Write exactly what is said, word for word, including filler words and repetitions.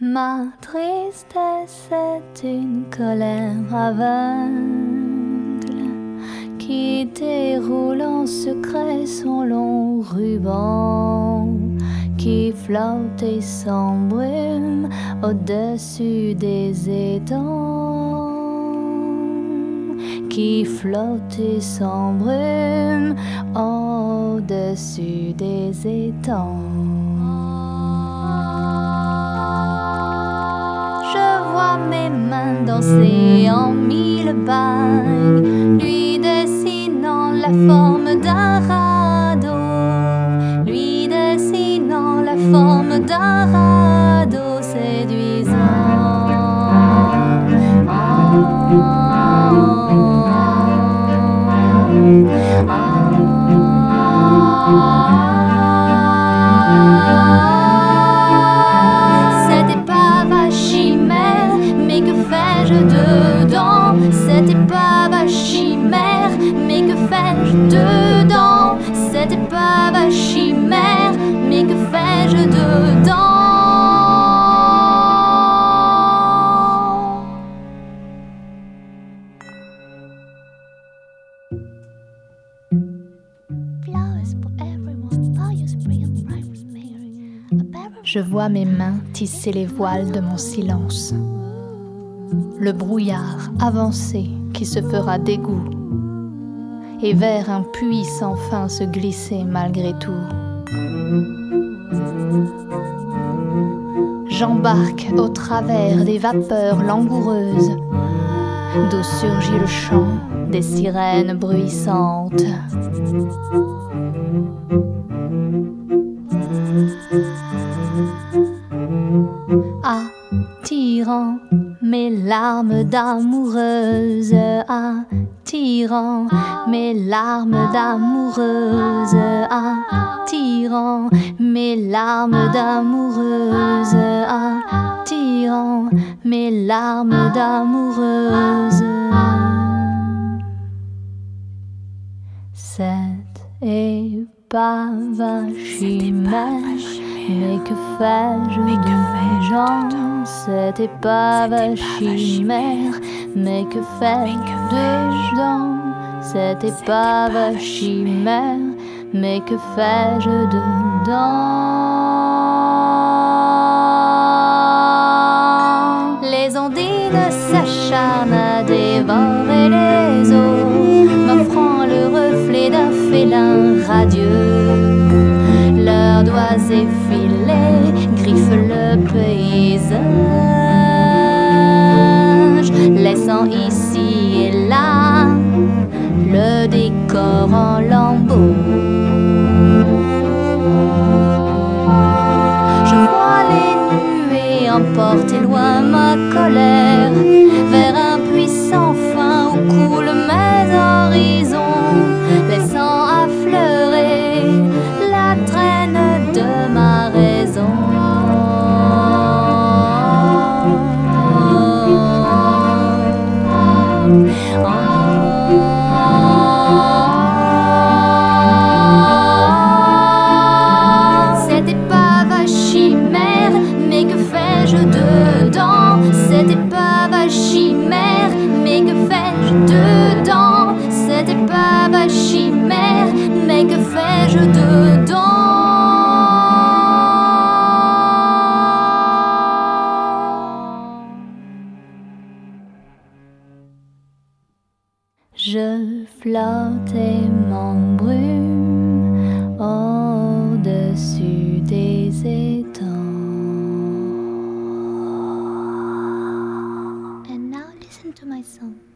Ma tristesse est une colère aveugle qui déroule en secret son long ruban, qui flotte et s'embrume au-dessus des étangs, qui flotte et s'embrume au-dessus des étangs. Je vois mes mains danser en mille bagues, lui dessinant la forme d'un radeau, lui dessinant la forme d'un radeau séduisant. Cette épave à chimère, mais que fais-je dedans? Cette épave à chimère, mais que fais-je dedans? Cette épave à chimère, mais que fais-je dedans? Je vois mes mains tisser les voiles de mon silence, le brouillard avancé qui se fera d'égout, et vers un puits sans fin se glisser malgré tout. J'embarque au travers des vapeurs langoureuses, d'où surgit le chant des sirènes bruissantes. Attirant mes larmes d'amoureuse, attirant mes larmes d'amoureuse, attirant mes larmes d'amoureuse, attirant mes larmes d'amoureuse. Cette épave à chimère, mais que fais-je dedans? Cette épave à chimère, mais que fais-je dedans? Cette épave à chimère, mais que fais-je dedans? Les ondines s'acharnent à dévorer les eaux, m'offrant le reflet d'un félin radieux. Leurs doigts effilés griffent le paysage, laissant ici et là le décor en lambeaux. Je vois les nuées emporter loin ma colère vers un puits sans fin où coulent mes horizons, laissant affleurer la traîne de ma raison. Cette épave à chimère, mais que fais-je dedans? Cette épave à chimère, mais que fais-je dedans? Cette épave à chimère, mais que fais-je dedans? Je flotte et m'embrume au-dessus des étangs. And now listen to my song.